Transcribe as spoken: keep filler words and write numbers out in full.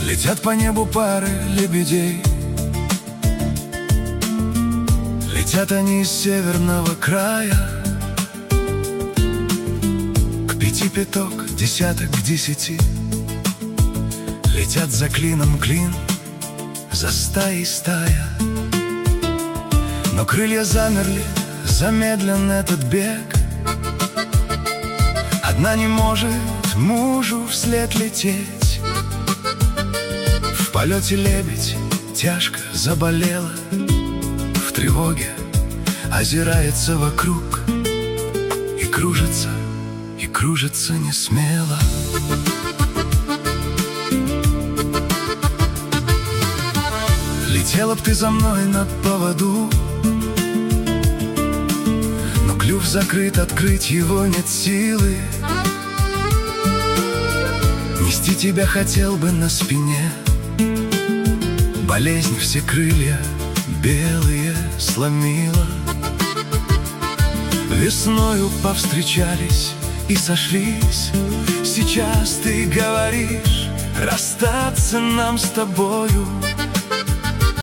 Летят по небу пары лебедей. Летят они из северного края. К пяти пяток, десяток к десяти. Летят за клином клин, за стаей стая. Но крылья замерли, замедлен этот бег. Одна не может мужу вслед лететь. В полете лебедь тяжко заболела. В тревоге озирается вокруг. И кружится, и кружится не смело. Летела б ты за мной на поводу, но клюв закрыт, открыть его нет силы. Нести тебя хотел бы на спине. Болезнь все крылья белые сломила. Весною повстречались и сошлись. Сейчас ты говоришь, расстаться нам с тобою.